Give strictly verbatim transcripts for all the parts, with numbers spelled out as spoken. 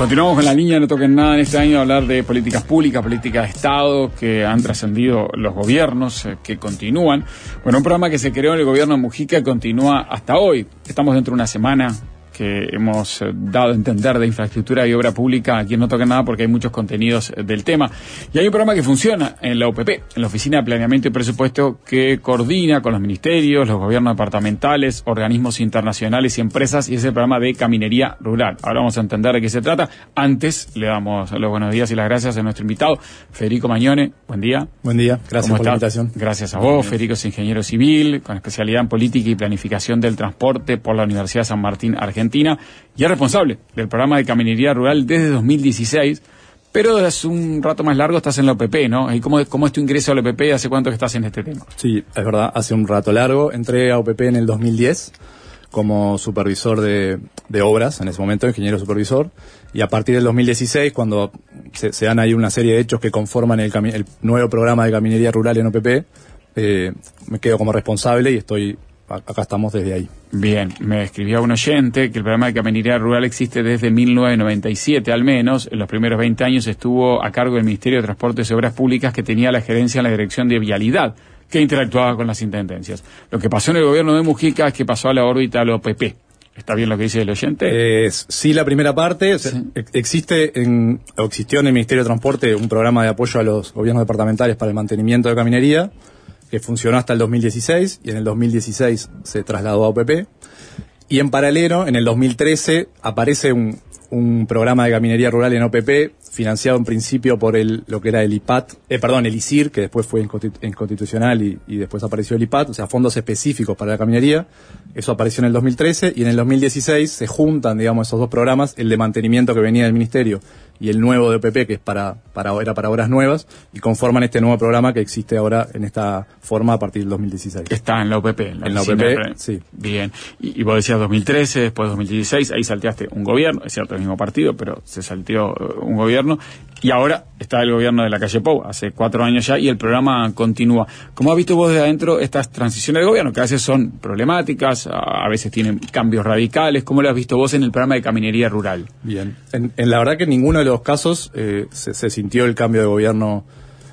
Continuamos con la línea No Toquen Nada en este año, a hablar de políticas públicas, políticas de Estado que han trascendido los gobiernos, eh, que continúan. Bueno, un programa que se creó en el gobierno de Mujica y continúa hasta hoy. Estamos dentro de una semana que hemos dado a entender de infraestructura y obra pública aquí en No Toquen Nada, porque hay muchos contenidos del tema. Y hay un programa que funciona en la O P P, en la Oficina de Planeamiento y Presupuesto, que coordina con los ministerios, los gobiernos departamentales, organismos internacionales y empresas, y es el programa de Caminería Rural. Ahora vamos a entender de qué se trata. Antes le damos los buenos días y las gracias a nuestro invitado, Federico Mañone. Buen día. Buen día, gracias por la invitación. Gracias a vos. Federico es ingeniero civil, con especialidad en política y planificación del transporte por la Universidad de San Martín, Argentina. Argentina, y es responsable del programa de Caminería Rural desde dos mil dieciséis, pero desde hace un rato más largo estás en la O P P, ¿no? ¿Y cómo, cómo es tu ingreso a la O P P? ¿Hace cuánto que estás en este tema? Sí, es verdad, hace un rato largo. Entré a O P P en el dos mil diez como supervisor de, de obras, en ese momento, ingeniero supervisor, y a partir del dos mil dieciséis, cuando se, se dan ahí una serie de hechos que conforman el, cami- el nuevo programa de Caminería Rural en O P P, eh, me quedo como responsable y estoy... Acá estamos desde ahí. Bien, me escribía un oyente que el programa de Caminería Rural existe desde mil novecientos noventa y siete, al menos. En los primeros veinte años estuvo a cargo del Ministerio de Transportes y Obras Públicas, que tenía la gerencia en la Dirección de Vialidad, que interactuaba con las intendencias. Lo que pasó en el gobierno de Mujica es que pasó a la órbita a la O P P. ¿Está bien lo que dice el oyente? Eh, sí, la primera parte. Sí. O sea, existe en, o existió en el Ministerio de Transporte un programa de apoyo a los gobiernos departamentales para el mantenimiento de caminería, que funcionó hasta el dos mil dieciséis, y en el dos mil dieciséis se trasladó a O P P. Y en paralelo, en el dos mil trece, aparece un, un programa de caminería rural en O P P, financiado en principio por el lo que era el I P A T, eh, perdón, el I S I R, que después fue inconstitucional y, y después apareció el I P A T, o sea, fondos específicos para la caminería. Eso apareció en el dos mil trece, y en el dos mil dieciséis se juntan, digamos, esos dos programas, el de mantenimiento que venía del Ministerio y el nuevo de O P P, que es para, para, era para obras nuevas, y conforman este nuevo programa que existe ahora en esta forma a partir del dos mil dieciséis. Está en la O P P. En la, en la O P P, sí. Bien. Y, y vos decías dos mil trece, después dos mil dieciséis, ahí salteaste un gobierno, es cierto, el mismo partido, pero se salteó uh, un gobierno, y ahora está el gobierno de la calle Pou, hace cuatro años ya, y el programa continúa. ¿Cómo has visto vos desde adentro estas transiciones de gobierno, que a veces son problemáticas, a, a veces tienen cambios radicales? ¿Cómo lo has visto vos en el programa de Caminería Rural? Bien. En, en la verdad que en ninguno de los casos eh, se, se sintió el cambio de gobierno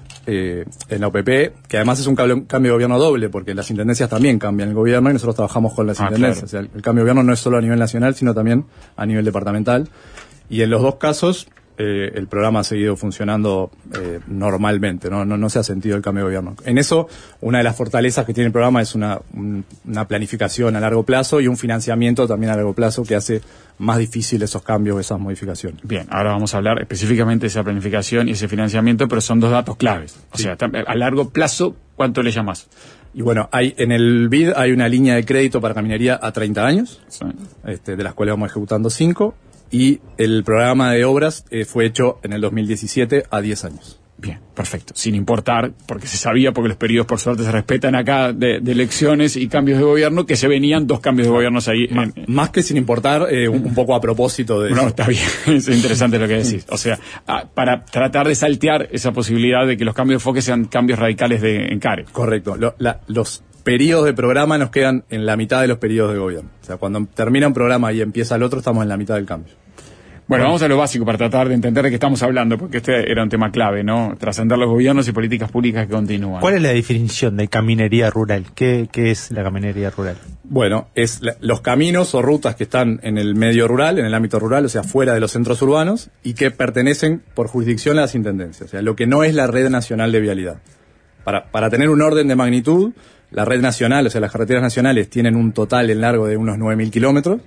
eh, en la O P P, que además es un cambio, cambio de gobierno doble, porque las intendencias también cambian el gobierno y nosotros trabajamos con las ah, intendencias. Claro. O sea, el, el cambio de gobierno no es solo a nivel nacional, sino también a nivel departamental. Y en los dos casos, eh, el programa ha seguido funcionando eh, normalmente, ¿no? No, no se ha sentido el cambio de gobierno. En eso, una de las fortalezas que tiene el programa es una, un, una planificación a largo plazo y un financiamiento también a largo plazo que hace más difícil esos cambios, esas modificaciones. Bien, ahora vamos a hablar específicamente de esa planificación y ese financiamiento, pero son dos datos claves. O sí. sea, a largo plazo, ¿cuánto le llamas? Y bueno, hay en el B I D hay una línea de crédito para caminería a treinta años, sí. este, de las cuales vamos ejecutando cinco, y el programa de obras eh, fue hecho en el dos mil diecisiete a diez años. Bien, perfecto. Sin importar, porque se sabía, porque los periodos por suerte se respetan acá de, de elecciones y cambios de gobierno, que se venían dos cambios de gobiernos ahí. Más, en, más que sin importar, eh, un, un poco a propósito de no, eso. Está bien, es interesante lo que decís. O sea, a, para tratar de saltear esa posibilidad de que los cambios de enfoque sean cambios radicales de encare. Correcto. Lo, la, los periodos de programa nos quedan en la mitad de los periodos de gobierno. O sea, cuando termina un programa y empieza el otro, estamos en la mitad del cambio. Bueno, vamos a lo básico para tratar de entender de qué estamos hablando, porque este era un tema clave, ¿no? Trascender los gobiernos y políticas públicas que continúan. ¿Cuál es la definición de caminería rural? ¿Qué, qué es la caminería rural? Bueno, es la, los caminos o rutas que están en el medio rural, en el ámbito rural, o sea, fuera de los centros urbanos, y que pertenecen por jurisdicción a las intendencias. O sea, lo que no es la red nacional de vialidad. Para, para tener un orden de magnitud, la red nacional, o sea, las carreteras nacionales tienen un total en largo de unos nueve mil kilómetros,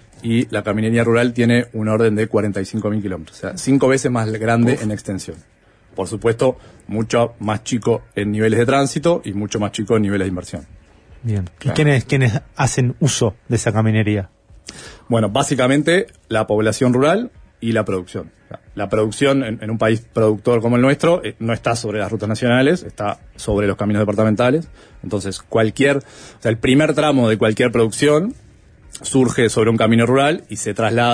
y la caminería rural tiene un orden de cuarenta y cinco mil kilómetros, o sea, cinco veces más grande Uf. en extensión. Por supuesto, mucho más chico en niveles de tránsito y mucho más chico en niveles de inversión. Bien. Claro. ¿Y quiénes, quiénes hacen uso de esa caminería? Bueno, básicamente la población rural y la producción. La producción en, en un país productor como el nuestro eh, no está sobre las rutas nacionales, está sobre los caminos departamentales. Entonces, cualquier, o sea, el primer tramo de cualquier producción surge sobre un camino rural y se traslada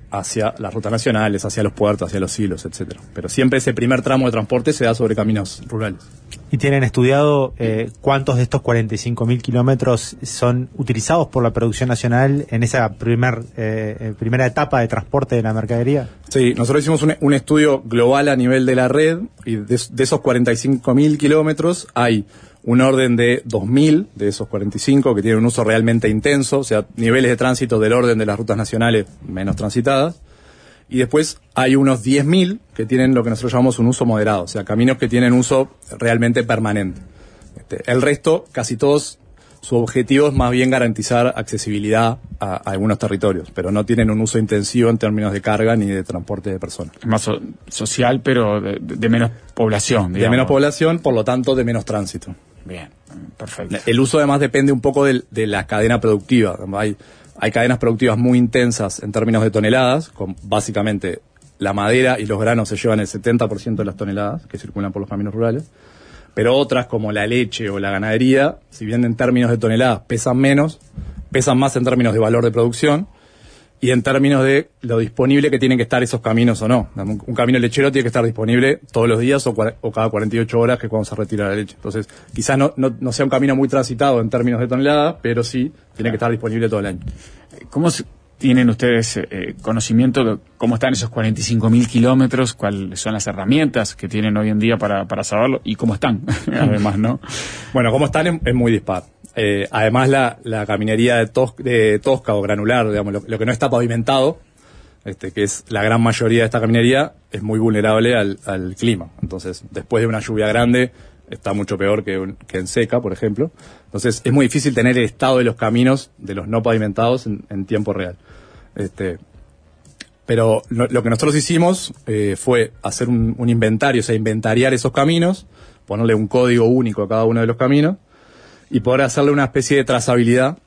hacia las rutas nacionales, hacia los puertos, hacia los hilos, etcétera. Pero siempre ese primer tramo de transporte se da sobre caminos rurales. ¿Y tienen estudiado eh, cuántos de estos cuarenta y cinco mil kilómetros son utilizados por la producción nacional en esa primer, eh, primera etapa de transporte de la mercadería? Sí, nosotros hicimos un, un estudio global a nivel de la red y de, de esos cuarenta y cinco mil kilómetros hay un orden de dos mil de esos cuarenta y cinco que tienen un uso realmente intenso, o sea, niveles de tránsito del orden de las rutas nacionales menos transitadas. Y después hay unos diez mil que tienen lo que nosotros llamamos un uso moderado, o sea, caminos que tienen uso realmente permanente. Este, el resto, casi todos, su objetivo es más bien garantizar accesibilidad a, a algunos territorios, pero no tienen un uso intensivo en términos de carga ni de transporte de personas. Más so- social, pero de, de menos población, digamos. De menos población, por lo tanto, de menos tránsito. Bien, perfecto. El uso además depende un poco de, de la cadena productiva. Hay, hay cadenas productivas muy intensas en términos de toneladas, con básicamente la madera y los granos se llevan el setenta por ciento de las toneladas que circulan por los caminos rurales, pero otras como la leche o la ganadería, si bien en términos de toneladas pesan menos, pesan más en términos de valor de producción y en términos de lo disponible que tienen que estar esos caminos o no. Un, un camino lechero tiene que estar disponible todos los días o, cua- o cada cuarenta y ocho horas, que es cuando se retira la leche. Entonces, quizás no, no, no sea un camino muy transitado en términos de toneladas, pero sí tiene que estar disponible todo el año. ¿Cómo se- tienen ustedes eh, conocimiento de cómo están esos cuarenta y cinco mil kilómetros? ¿Cuáles son las herramientas que tienen hoy en día para, para saberlo? ¿Y cómo están? Además, ¿no? Bueno, cómo están es, es muy dispar. Eh, además, la, la caminería de, tos, de tosca o granular, digamos, lo, lo que no está pavimentado, este, que es la gran mayoría de esta caminería, es muy vulnerable al, al clima. Entonces, después de una lluvia grande, está mucho peor que, un, que en seca, por ejemplo. Entonces, es muy difícil tener el estado de los caminos, de los no pavimentados, en, en tiempo real. Este, pero lo, lo que nosotros hicimos eh, fue hacer un, un inventario, o sea, inventariar esos caminos, ponerle un código único a cada uno de los caminos, y poder hacerle una especie de trazabilidad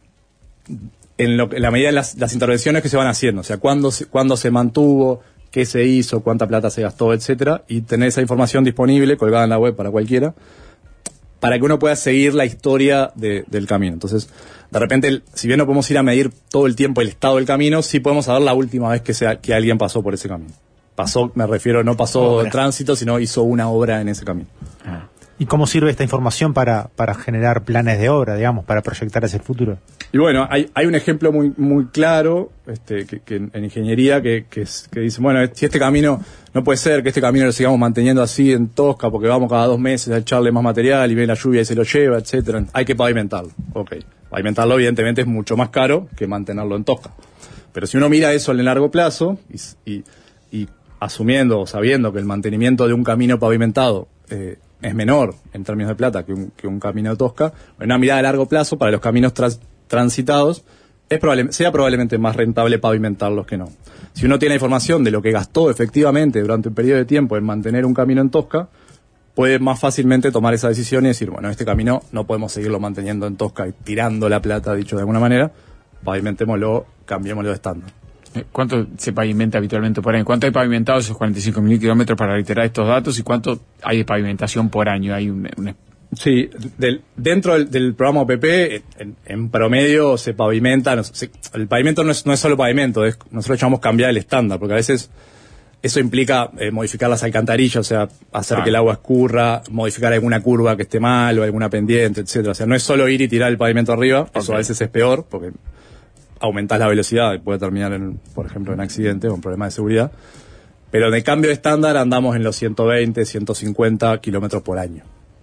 en, lo, en la medida de las, las intervenciones que se van haciendo, o sea, cuándo se, cuándo se mantuvo, qué se hizo, cuánta plata se gastó, etcétera, y tener esa información disponible, colgada en la web para cualquiera, para que uno pueda seguir la historia de, del camino. Entonces, de repente, el, si bien no podemos ir a medir todo el tiempo el estado del camino, sí podemos saber la última vez que, sea, que alguien pasó por ese camino. Pasó, me refiero, no pasó obra. Tránsito, sino hizo una obra en ese camino. Ah. ¿Y cómo sirve esta información para, para generar planes de obra, digamos, para proyectar hacia el futuro? Y bueno, hay, hay un ejemplo muy muy claro este, que, que en, en ingeniería que, que, es, que dice, bueno, si este camino, no puede ser que este camino lo sigamos manteniendo así en tosca porque vamos cada dos meses a echarle más material y viene la lluvia y se lo lleva, etcétera. Hay que pavimentarlo. Ok. Pavimentarlo evidentemente es mucho más caro que mantenerlo en tosca. Pero si uno mira eso en el largo plazo y, y, y asumiendo o sabiendo que el mantenimiento de un camino pavimentado eh, es menor en términos de plata que un, que un camino de tosca, una mirada a largo plazo para los caminos tras, transitados, es probable, sea probablemente más rentable pavimentarlos que no. Si uno tiene información de lo que gastó efectivamente durante un periodo de tiempo en mantener un camino en tosca, puede más fácilmente tomar esa decisión y decir, bueno, este camino no podemos seguirlo manteniendo en tosca y tirando la plata, dicho de alguna manera, pavimentémoslo, cambiémoslo de estándar. ¿Cuánto se pavimenta habitualmente por año? ¿Cuánto hay pavimentado esos cuarenta y cinco mil kilómetros para reiterar estos datos? ¿Y cuánto hay de pavimentación por año? Hay un, un... Sí, del, dentro del, del programa O P P, en, en promedio se pavimenta, no, se, el pavimento no es, no es solo pavimento, es, nosotros llamamos cambiar el estándar, porque a veces eso implica eh, modificar las alcantarillas, o sea, hacer ah. que el agua escurra, modificar alguna curva que esté mal o alguna pendiente, etcétera. O sea, no es solo ir y tirar el pavimento arriba, okay. Eso a veces es peor, porque aumentás la velocidad y puede terminar, en, por ejemplo, en accidente o en problema de seguridad. Pero en el cambio de estándar andamos en los ciento veinte, ciento cincuenta kilómetros por año.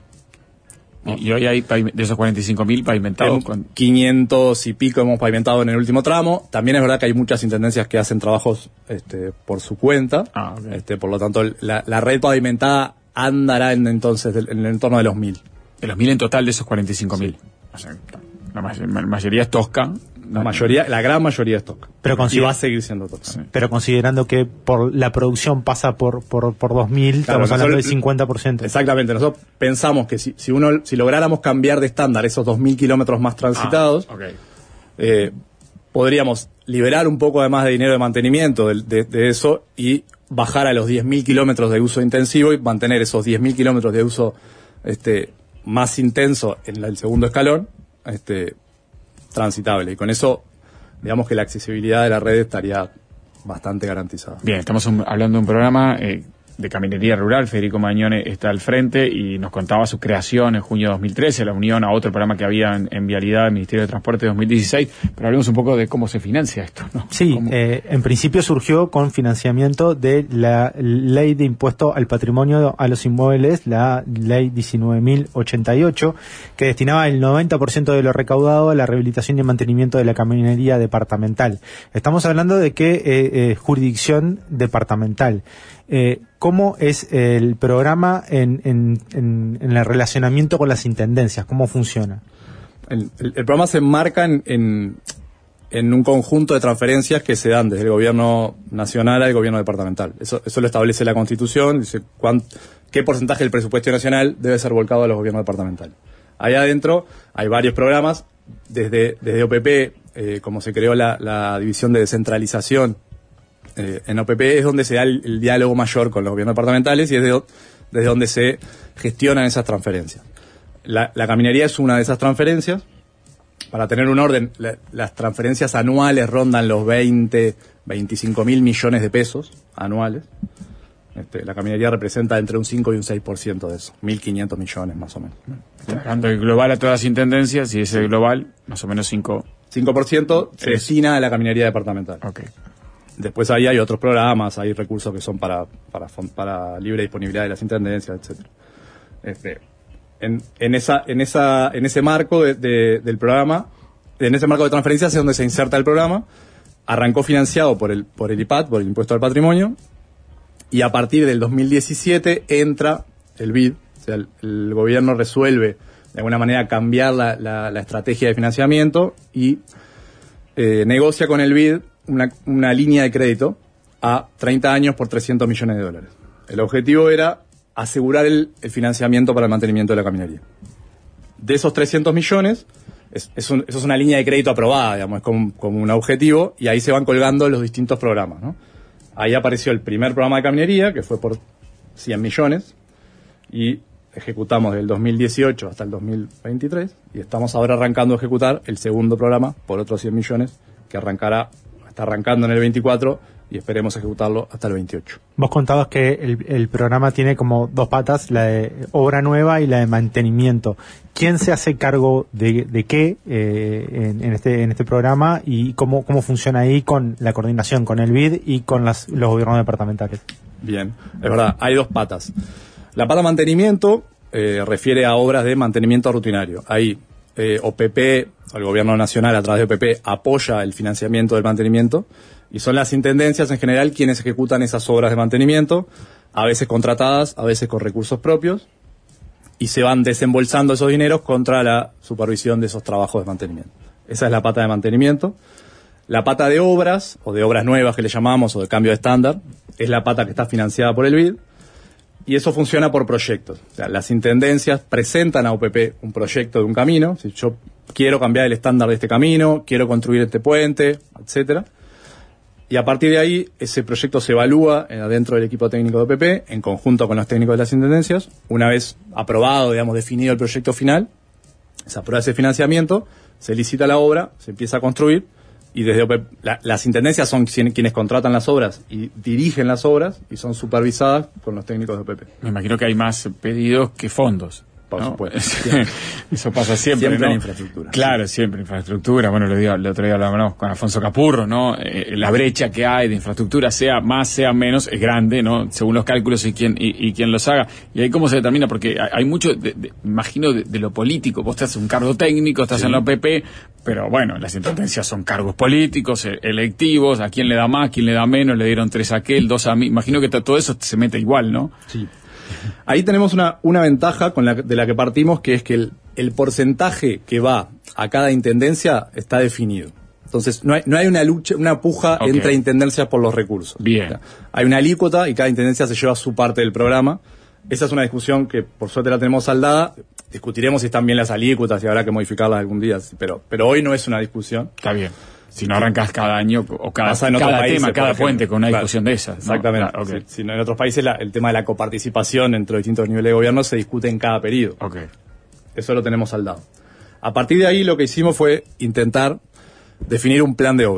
Y, y hoy hay de esos cuarenta y cinco mil pavimentados. Con quinientos y pico hemos pavimentado en el último tramo. También es verdad que hay muchas intendencias que hacen trabajos este, por su cuenta. Ah, okay. este, por lo tanto, la, la red pavimentada andará en, entonces en el entorno de los mil. De los mil en total de esos cuarenta y cinco mil. Sí. O sea, la, may- la mayoría es tosca. La mayoría, la gran mayoría es tosca. Pero y va a seguir siendo tosca. Sí. Pero considerando que por la producción pasa por por, por dos mil, claro, estamos hablando del cincuenta por ciento. Exactamente. Nosotros pensamos que si, si uno si lográramos cambiar de estándar esos dos mil kilómetros más transitados, ah, okay. eh, podríamos liberar un poco además de dinero de mantenimiento de, de, de eso y bajar a los diez mil kilómetros de uso intensivo y mantener esos diez mil kilómetros de uso este, más intenso en el segundo escalón, este transitable, y con eso digamos que la accesibilidad de la red estaría bastante garantizada. Bien, estamos un, hablando de un programa eh, de caminería rural. Federico Magnone está al frente y nos contaba su creación en junio de dos mil trece, la unión a otro programa que había en, en Vialidad del Ministerio de Transporte de dos mil dieciséis, pero hablemos un poco de cómo se financia esto, ¿no? Sí, eh, en principio surgió con financiamiento de la Ley de Impuesto al Patrimonio a los Inmuebles, la Ley diecinueve mil ochenta y ocho, que destinaba el noventa por ciento de lo recaudado a la rehabilitación y mantenimiento de la caminería departamental. Estamos hablando de que eh, eh, jurisdicción departamental. Eh, ¿Cómo es el programa en, en, en, en el relacionamiento con las intendencias? ¿Cómo funciona? El, el, el programa se enmarca en, en, en un conjunto de transferencias que se dan desde el gobierno nacional al gobierno departamental. Eso, eso lo establece la Constitución, dice cuán, qué porcentaje del presupuesto nacional debe ser volcado a los gobiernos departamentales. Ahí adentro hay varios programas, desde, desde O P P, eh, como se creó la, la división de descentralización. Eh, en O P P es donde se da el, el diálogo mayor con los gobiernos departamentales y es de, desde donde se gestionan esas transferencias. La, la caminería es una de esas transferencias. Para tener un orden, la, las transferencias anuales rondan los veinte, veinticinco mil millones de pesos anuales. Este, la caminería representa entre un cinco y un seis por ciento de eso, mil quinientos millones más o menos. Hablando del global a todas las intendencias, y ese global, más o menos cinco... cinco por ciento se destina a la caminería departamental. Okay. Después ahí hay otros programas, hay recursos que son para para, para libre disponibilidad de las intendencias, etcétera. Este, en, en esa en esa en ese marco de, de, del programa, en ese marco de transferencias es donde se inserta el programa. Arrancó financiado por el por el I P A T, por el Impuesto al Patrimonio, y a partir del dos mil diecisiete entra el B I D, o sea, el, el gobierno resuelve de alguna manera cambiar la, la, la estrategia de financiamiento y eh, negocia con el B I D Una, una línea de crédito a treinta años por trescientos millones de dólares. El objetivo era asegurar el, el financiamiento para el mantenimiento de la caminería. De esos trescientos millones, es, es un, eso es una línea de crédito aprobada, digamos, es como, como un objetivo, y ahí se van colgando los distintos programas, ¿no? Ahí apareció el primer programa de caminería, que fue por cien millones, y ejecutamos del dos mil dieciocho hasta el dos mil veintitrés, y estamos ahora arrancando a ejecutar el segundo programa por otros cien millones, que arrancará está arrancando en el veinticuatro y esperemos ejecutarlo hasta el veintiocho. Vos contabas que el, el programa tiene como dos patas, la de obra nueva y la de mantenimiento. ¿Quién se hace cargo de, de qué eh, en, en este en este programa y cómo cómo funciona ahí con la coordinación con el B I D y con las, los gobiernos departamentales? Bien, es verdad, hay dos patas. La pata mantenimiento eh, refiere a obras de mantenimiento rutinario. Ahí eh, O P P, el gobierno nacional a través de O P P, apoya el financiamiento del mantenimiento y son las intendencias en general quienes ejecutan esas obras de mantenimiento, a veces contratadas, a veces con recursos propios, y se van desembolsando esos dineros contra la supervisión de esos trabajos de mantenimiento. Esa es la pata de mantenimiento. La pata de obras, o de obras nuevas que le llamamos, o de cambio de estándar, es la pata que está financiada por el B I D, y eso funciona por proyectos. O sea, las intendencias presentan a O P P un proyecto de un camino. Si yo quiero cambiar el estándar de este camino, quiero construir este puente, etcétera. Y a partir de ahí, ese proyecto se evalúa dentro del equipo técnico de O P P, en conjunto con los técnicos de las intendencias. Una vez aprobado, digamos, definido el proyecto final, se aprueba ese financiamiento, se licita la obra, se empieza a construir, y desde O P P, la, las intendencias son quienes contratan las obras y dirigen las obras y son supervisadas por los técnicos de O P P. Me imagino que hay más pedidos que fondos. Por ¿no? supuesto. Eso pasa siempre, Siempre ¿no? en infraestructura. Claro, siempre infraestructura. Bueno, lo digo, el otro día hablábamos con Alfonso Capurro, ¿no? Eh, la brecha que hay de infraestructura, sea más, sea menos, es grande, ¿no? Según los cálculos y quién y, y quién los haga. Y ahí cómo se determina, porque hay, hay mucho, de, de, imagino, de, de lo político. Vos estás en un cargo técnico, estás sí. en la O P P, pero bueno, las intendencias son cargos políticos, electivos, a quién le da más, quién le da menos, le dieron tres a aquel, dos a mí. Imagino que todo eso se mete igual, ¿no? Sí. Ahí tenemos una, una ventaja con la, de la que partimos, que es que el, el porcentaje que va a cada intendencia está definido. Entonces, no hay, no hay una lucha, una puja okay. entre intendencias por los recursos. Bien. O sea, hay una alícuota y cada intendencia se lleva su parte del programa. Esa es una discusión que por suerte la tenemos saldada. Discutiremos si están bien las alícuotas y habrá que modificarlas algún día, pero, pero hoy no es una discusión. Está bien. Si no arrancas cada año o cada, cada países, tema, cada ejemplo, puente con una claro, discusión de esas. ¿no? Exactamente. Claro, okay. si, si no, en otros países la, el tema de la coparticipación entre los distintos niveles de gobierno se discute en cada periodo. Okay. Eso lo tenemos saldado. A partir de ahí lo que hicimos fue intentar definir un plan de obras.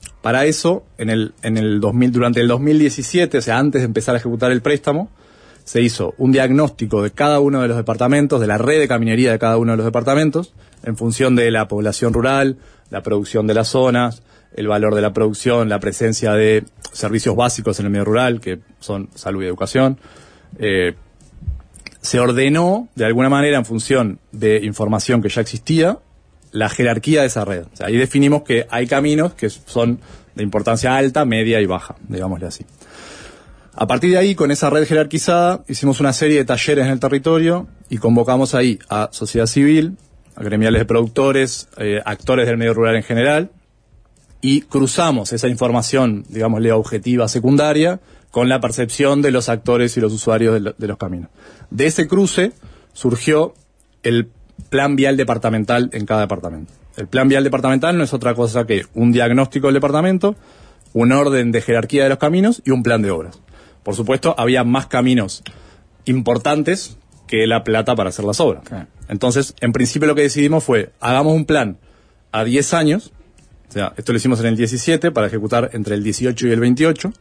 Para eso, en el, en el dos mil, durante el dos mil diecisiete, o sea, antes de empezar a ejecutar el préstamo, se hizo un diagnóstico de cada uno de los departamentos, de la red de caminería de cada uno de los departamentos, en función de la población rural, la producción de las zonas, el valor de la producción, la presencia de servicios básicos en el medio rural, que son salud y educación. Eh, se ordenó, de alguna manera, en función de información que ya existía, la jerarquía de esa red. O sea, ahí definimos que hay caminos que son de importancia alta, media y baja, digámosle así. A partir de ahí, con esa red jerarquizada, hicimos una serie de talleres en el territorio y convocamos ahí a sociedad civil, a gremiales de productores, eh, actores del medio rural en general, y cruzamos esa información, digámosle, objetiva secundaria, con la percepción de los actores y los usuarios de, lo, de los caminos. De ese cruce surgió el plan vial departamental en cada departamento. El plan vial departamental no es otra cosa que un diagnóstico del departamento, un orden de jerarquía de los caminos y un plan de obras. Por supuesto, había más caminos importantes que la plata para hacer las obras. Okay. Entonces, en principio lo que decidimos fue, hagamos un plan a diez años, o sea, esto lo hicimos en el diecisiete para ejecutar entre el dieciocho y el veintiocho,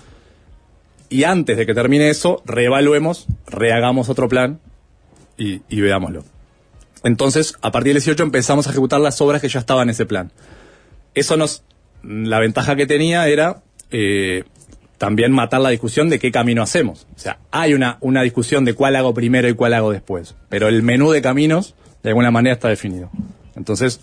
y antes de que termine eso, reevaluemos, rehagamos otro plan y, y veámoslo. Entonces, a partir del dieciocho empezamos a ejecutar las obras que ya estaban en ese plan. Eso nos, la ventaja que tenía era eh, también matar la discusión de qué camino hacemos. O sea, hay una, una discusión de cuál hago primero y cuál hago después, pero el menú de caminos de alguna manera está definido. Entonces,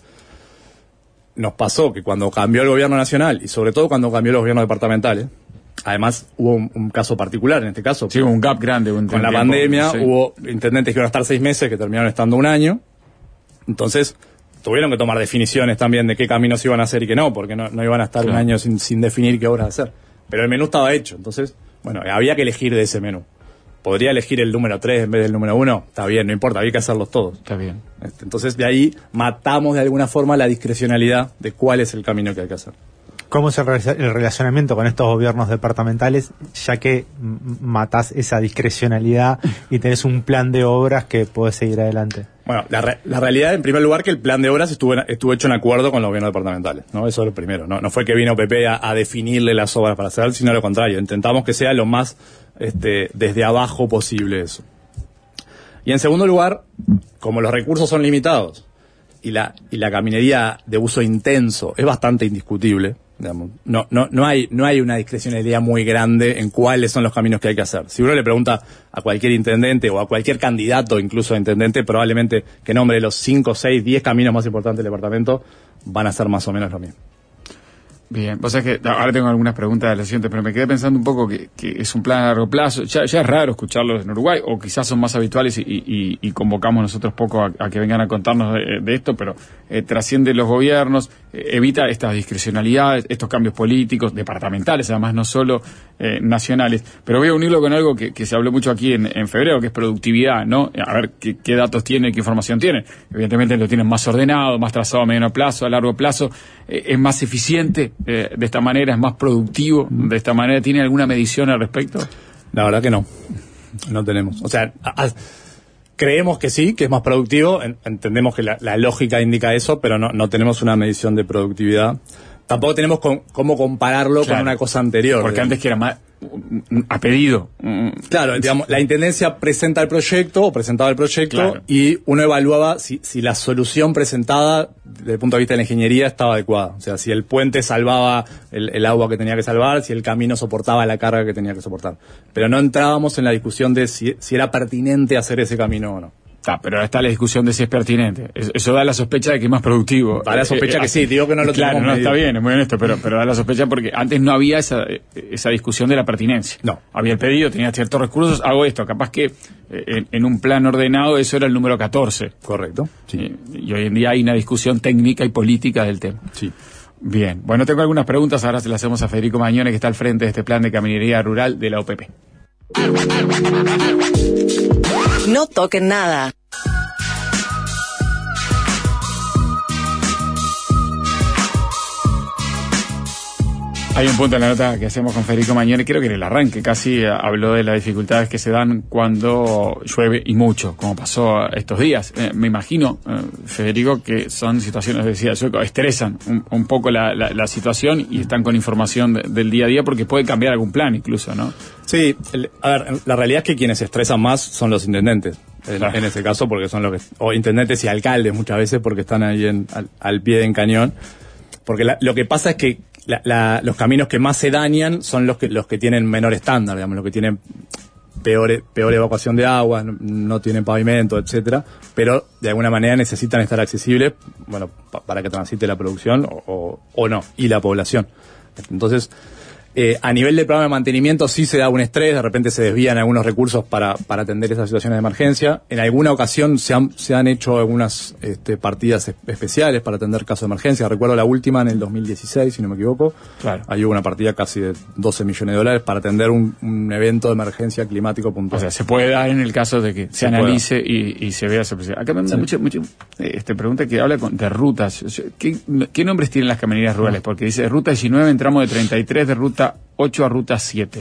nos pasó que cuando cambió el gobierno nacional y sobre todo cuando cambió los gobiernos departamentales, además hubo un, un caso particular en este caso. Sí, un gap grande. Un con la tiempo, pandemia sí. Hubo intendentes que iban a estar seis meses que terminaron estando un año. Entonces tuvieron que tomar definiciones también de qué caminos iban a hacer y qué no, porque no, no iban a estar claro. un año sin, sin definir qué obras hacer. Pero el menú estaba hecho, entonces, bueno, había que elegir de ese menú. ¿Podría elegir el número tres en vez del número uno? Está bien, no importa, había que hacerlos todos. Está bien. Entonces de ahí matamos de alguna forma la discrecionalidad de cuál es el camino que hay que hacer. ¿Cómo es el relacionamiento con estos gobiernos departamentales, ya que matás esa discrecionalidad y tenés un plan de obras que podés seguir adelante? Bueno, la, re la realidad, en primer lugar, que el plan de obras estuvo, en, estuvo hecho en acuerdo con los gobiernos departamentales, ¿no? Eso es lo primero. No, no fue que vino P P a, a definirle las obras para hacer, sino lo contrario. Intentamos que sea lo más este, desde abajo posible eso. Y en segundo lugar, como los recursos son limitados y la, y la caminería de uso intenso es bastante indiscutible, digamos, no, no, no hay, no hay una discrecionalidad muy grande en cuáles son los caminos que hay que hacer. Si uno le pregunta a cualquier intendente o a cualquier candidato incluso a intendente, probablemente que nombre los cinco, seis, diez caminos más importantes del departamento, van a ser más o menos lo mismo. Bien, vos sabés que ahora tengo algunas preguntas de la siguiente, pero me quedé pensando un poco que, que es un plan a largo plazo. Ya, ya es raro escucharlos en Uruguay, o quizás son más habituales y, y, y convocamos nosotros poco a, a que vengan a contarnos de, de esto, pero eh, trasciende los gobiernos, eh, evita estas discrecionalidades, estos cambios políticos, departamentales, además no solo eh, nacionales. Pero voy a unirlo con algo que, que se habló mucho aquí en, en febrero, que es productividad, ¿no? A ver qué, qué datos tiene, qué información tiene. Evidentemente lo tienen más ordenado, más trazado a mediano plazo, a largo plazo, eh, es más eficiente. Eh, de esta manera, es más productivo de esta manera. ¿Tiene alguna medición al respecto? La verdad que no, no tenemos. O sea, a, a, creemos que sí, que es más productivo, en, entendemos que la, la lógica indica eso, pero no, no tenemos una medición de productividad. Tampoco tenemos con, cómo compararlo claro, con una cosa anterior. Porque digamos. Antes que era más a pedido. Claro, digamos, la intendencia presenta el proyecto o presentaba el proyecto claro. y uno evaluaba si, si la solución presentada desde el punto de vista de la ingeniería estaba adecuada. O sea, si el puente salvaba el, el agua que tenía que salvar, si el camino soportaba la carga que tenía que soportar. Pero no entrábamos en la discusión de si, si era pertinente hacer ese camino o no. Ah, pero ahora está la discusión de si es pertinente. Eso da la sospecha de que es más productivo. Da la sospecha eh, que eh, sí, digo que no lo claro, no medido. Está bien, es muy honesto, pero, pero da la sospecha porque antes no había esa, esa discusión de la pertinencia. No. Había el pedido, tenía ciertos recursos, hago esto. Capaz que eh, en, en un plan ordenado eso era el número catorce. Correcto. Sí. Y, y hoy en día hay una discusión técnica y política del tema. Sí. Bien. Bueno, tengo algunas preguntas, ahora se las hacemos a Federico Mañone, que está al frente de este plan de caminería rural de la O P P. No toquen nada. Hay un punto en la nota que hacemos con Federico Mañone, creo que en el arranque casi habló de las dificultades que se dan cuando llueve y mucho, como pasó estos días. Eh, me imagino, eh, Federico, que son situaciones, decía Sueco, estresan un, un poco la, la, la situación y están con información de, del día a día porque puede cambiar algún plan incluso, ¿no? Sí, el, a ver, la realidad es que quienes se estresan más son los intendentes, en, Claro. en ese caso, porque son los que, o intendentes y alcaldes muchas veces porque están ahí en, al, al pie del cañón. Porque la, lo que pasa es que la, la, los caminos que más se dañan son los que los que tienen menor estándar, digamos, los que tienen peor, peor evacuación de agua, no, no tienen pavimento, etcétera, pero de alguna manera necesitan estar accesibles, bueno, pa, para que transite la producción o, o, o no, y la población. Entonces, eh, a nivel del programa de mantenimiento sí se da un estrés, de repente se desvían algunos recursos para, para atender esas situaciones de emergencia. En alguna ocasión se han, se han hecho algunas este, partidas es- especiales para atender casos de emergencia. Recuerdo la última en el dos mil dieciséis, si no me equivoco. Claro. Ahí hubo una partida casi de doce millones de dólares para atender un, un evento de emergencia climático puntual. O sea, se puede dar en el caso de que se, Se analice y, y se vea esa posibilidad. Acá me da Sí. mucho, mucho eh, este, pregunta que habla con, de rutas. O sea, ¿Qué, ¿Qué nombres tienen las caminerías rurales? Porque dice ruta diecinueve en tramo de treinta y tres, de ruta ocho a ruta siete.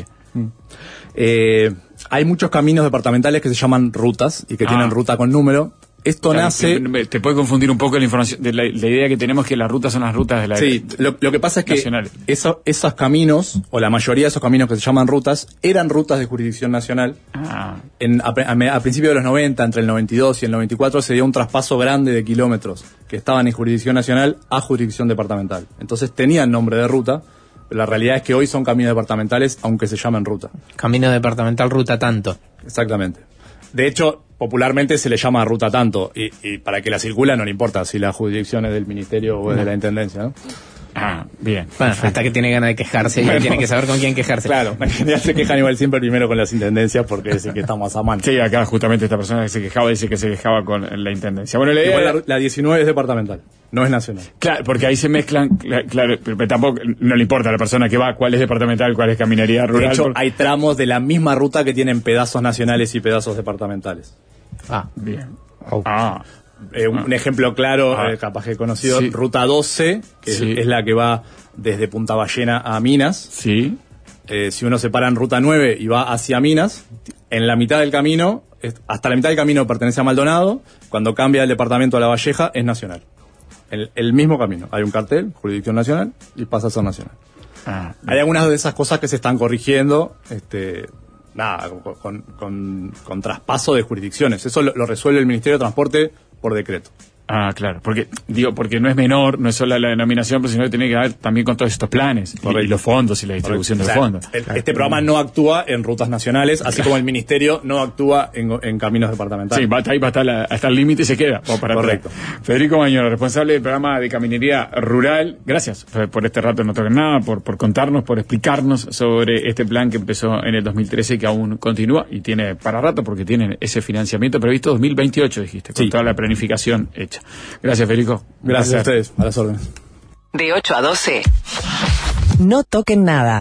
Eh, hay muchos caminos departamentales que se llaman rutas y que Ah. tienen ruta con número. Esto Claro, nace... te, te puede confundir un poco la información, de la, la idea que tenemos que las rutas son las rutas de la... Sí, lo, lo que pasa es que nacionales. eso- esos caminos, o la mayoría de esos caminos que se llaman rutas, eran rutas de jurisdicción nacional. Ah, En, a, a, a principios de los noventa, entre el noventa y dos y el noventa y cuatro, se dio un traspaso grande de kilómetros que estaban en jurisdicción nacional a jurisdicción departamental. Entonces tenían nombre de ruta, pero la realidad es que hoy son caminos departamentales, aunque se llamen ruta. Camino departamental, ruta tanto. Exactamente. De hecho, popularmente se le llama ruta tanto, y, y para que la circula no le importa si la jurisdicción es del ministerio o es de la intendencia, ¿no? ah, bien. Bueno, hasta que tiene ganas de quejarse y Bueno. tiene que saber con quién quejarse. Claro, en general se quejan igual siempre primero con las intendencias porque es el que está más a mano. Sí, acá justamente esta persona que se quejaba dice que se quejaba con la intendencia. Bueno, la idea... Igual la, la diecinueve es departamental, no es nacional. Claro, porque ahí se mezclan, cla- claro, pero, pero tampoco, no le importa a la persona que va cuál es departamental, cuál es caminería rural. De hecho, porque- hay tramos de la misma ruta que tienen pedazos nacionales y pedazos departamentales. Ah, Bien. oh. Ah, Eh, un, un ejemplo claro, Ah. eh, capaz que conocido, Sí. ruta doce, que Sí. es, es la que va desde Punta Ballena a Minas. sí. Eh, si uno se para en ruta nueve y va hacia Minas, en la mitad del camino, es- hasta la mitad del camino pertenece a Maldonado, cuando cambia el departamento a La Valleja es nacional. El, el mismo camino, hay un cartel, jurisdicción nacional, y pasa a ser nacional. Ah, Hay algunas de esas cosas que se están corrigiendo, este, nada, con, con, con- con traspaso de jurisdicciones. Eso lo, lo resuelve el Ministerio de Transporte por decreto. ah, claro, porque digo, porque no es menor, no es solo la denominación, pero sino que tiene que ver también con todos estos planes y, Correcto. y los fondos y la distribución O sea, de los fondos. el- este programa no actúa en rutas nacionales, así como el Ministerio no actúa en, en caminos departamentales. Sí, va hasta ahí, va hasta, la- hasta el límite y se queda. Vamos para atrás. Correcto. Federico Mañone, responsable del programa de caminería rural. Gracias por por este rato, no toquen nada, por, por contarnos, por explicarnos sobre este plan que empezó en el dos mil trece y que aún continúa y tiene para rato porque tiene ese financiamiento previsto dos mil veintiocho, dijiste, con Sí. toda la planificación hecha. Gracias, Federico. Un Gracias a placer. ustedes, a las órdenes. De ocho a doce. No toquen nada.